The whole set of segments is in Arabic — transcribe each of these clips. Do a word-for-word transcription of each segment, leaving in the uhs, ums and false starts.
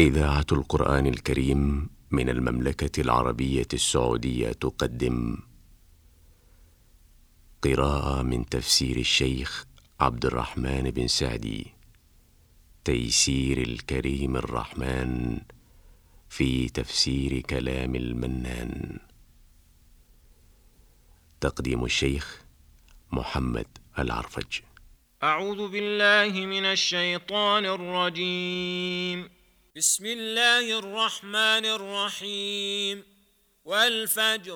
إذاعة القرآن الكريم من المملكة العربية السعودية تقدم قراءة من تفسير الشيخ عبد الرحمن بن سعدي، تيسير الكريم الرحمن في تفسير كلام المنان. تقديم الشيخ محمد العرفج. أعوذ بالله من الشيطان الرجيم. بسم الله الرحمن الرحيم. والفجر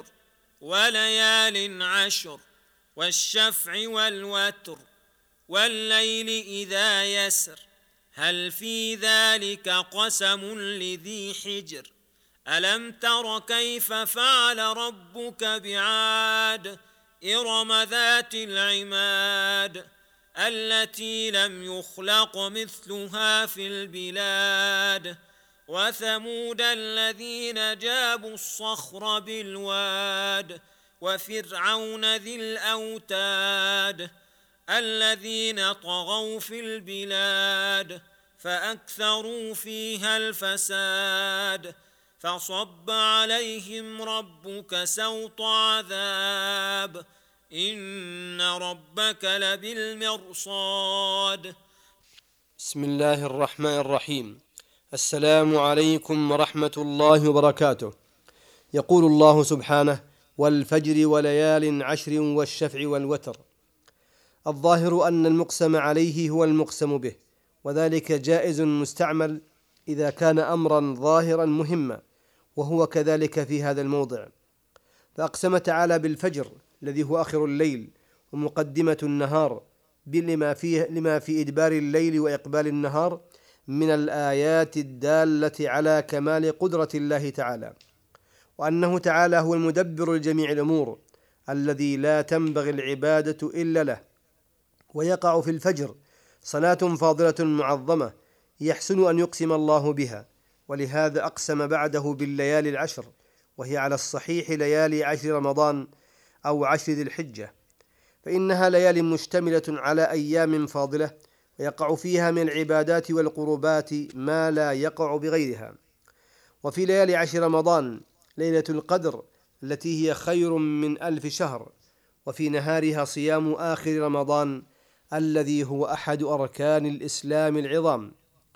وليال عشر والشفع والوتر والليل إذا يسر هل في ذلك قسم لذي حجر ألم تر كيف فعل ربك بعاد إرم ذات العماد التي لم يخلق مثلها في البلاد وثمود الذين جابوا الصخر بالواد وفرعون ذي الأوتاد الذين طغوا في البلاد فأكثروا فيها الفساد فصب عليهم ربك سوط عذاب إن ربك لبالمرصاد. بسم الله الرحمن الرحيم. السلام عليكم ورحمة الله وبركاته. يقول الله سبحانه: والفجر وليال عشر والشفع والوتر. الظاهر أن المقسم عليه هو المقسم به، وذلك جائز مستعمل إذا كان أمرا ظاهرا مهما، وهو كذلك في هذا الموضع. فأقسم تعالى بالفجر الذي هو آخر الليل ومقدمة النهار، لما فيه لما في إدبار الليل وإقبال النهار من الآيات الدالة على كمال قدرة الله تعالى، وأنه تعالى هو المدبر لجميع الأمور الذي لا تنبغي العبادة إلا له. ويقع في الفجر صلاة فاضلة معظمة يحسن أن يقسم الله بها، ولهذا أقسم بعده بالليالي العشر، وهي على الصحيح ليالي عشر رمضان أو عشر ذي الحجة، فإنها ليالي مشتملة على أيام فاضلة، ويقع فيها من العبادات والقربات ما لا يقع بغيرها. وفي ليالي عشر رمضان ليلة القدر التي هي خير من ألف شهر، وفي نهارها صيام آخر رمضان الذي هو أحد أركان الإسلام العظام.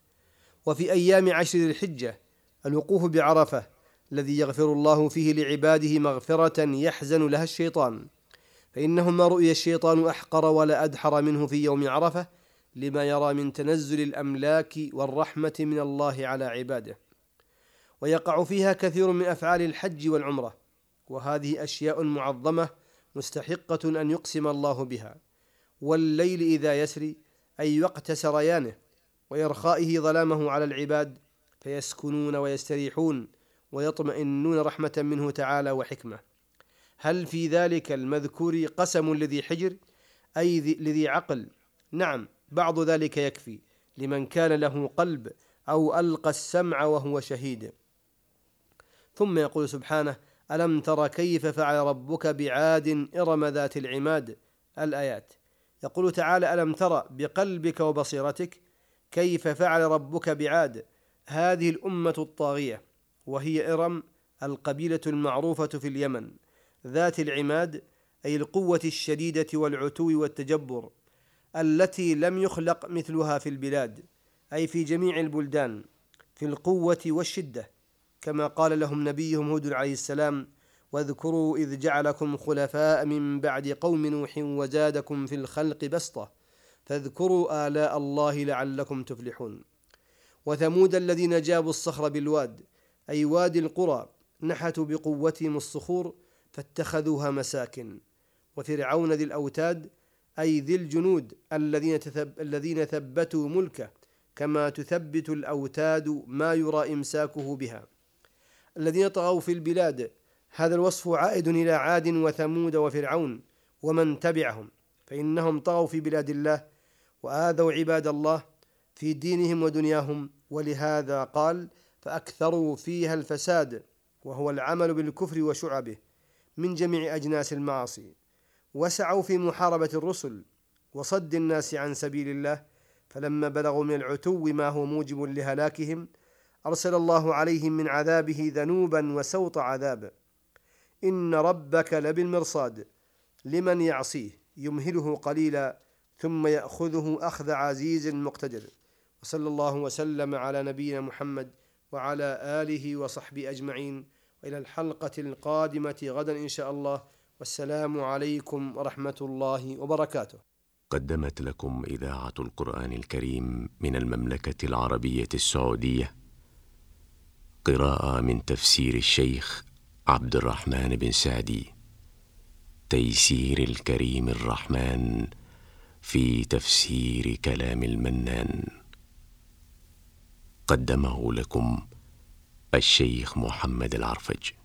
وفي أيام عشر ذي الحجة الوقوف بعرفة الذي يغفر الله فيه لعباده مغفرة يحزن لها الشيطان، فإنه ما رؤي الشيطان أحقر ولا أدحر منه في يوم عرفة، لما يرى من تنزل الأملاك والرحمة من الله على عباده. ويقع فيها كثير من أفعال الحج والعمرة، وهذه أشياء معظمة مستحقة أن يقسم الله بها. والليل إذا يسري أي وقت سريانه ويرخائه ظلامه على العباد، فيسكنون ويستريحون ويطمئنون رحمة منه تعالى وحكمة. هل في ذلك المذكور قسم لذي حجر أي لذي عقل؟ نعم، بعض ذلك يكفي لمن كان له قلب أو ألقى السمع وهو شهيد. ثم يقول سبحانه: ألم تر كيف فعل ربك بعاد إرم ذات العماد. الآيات. يقول تعالى: ألم تر بقلبك وبصيرتك كيف فعل ربك بعاد، هذه الأمة الطاغية، وهي إرم القبيلة المعروفة في اليمن، ذات العماد أي القوة الشديدة والعتو والتجبر، التي لم يخلق مثلها في البلاد، أي في جميع البلدان، في القوة والشدة، كما قال لهم نبيهم هود عليه السلام: واذكروا إذ جعلكم خلفاء من بعد قوم نوح وزادكم في الخلق بسطة فاذكروا آلاء الله لعلكم تفلحون. وثمود الذين جابوا الصخر بالواد أي وادي القرى، نحتوا بقوتهم الصخور فاتخذوها مساكن. وفرعون ذي الأوتاد أي ذي الجنود الذين, تثب الذين ثبتوا ملكه كما تثبت الأوتاد ما يرى إمساكه بها. الذين طغوا في البلاد، هذا الوصف عائد إلى عاد وثمود وفرعون ومن تبعهم، فإنهم طغوا في بلاد الله وآذوا عباد الله في دينهم ودنياهم، ولهذا قال: فأكثروا فيها الفساد، وهو العمل بالكفر وشعبه من جميع أجناس المعاصي. وسعوا في محاربة الرسل وصد الناس عن سبيل الله، فلما بلغوا من العتو ما هو موجب لهلاكهم أرسل الله عليهم من عذابه ذنوبا وسوط عذاب. إن ربك لبالمرصاد لمن يعصيه يمهله قليلا ثم يأخذه أخذ عزيز مقتدر. وصلى الله وسلم على نبينا محمد وعلى آله وصحبه أجمعين، وإلى الحلقة القادمة غدا إن شاء الله، والسلام عليكم ورحمة الله وبركاته. قدمت لكم إذاعة القرآن الكريم من المملكة العربية السعودية قراءة من تفسير الشيخ عبد الرحمن بن سعدي، تيسير الكريم الرحمن في تفسير كلام المنان. قدمه لكم الشيخ محمد العرفج.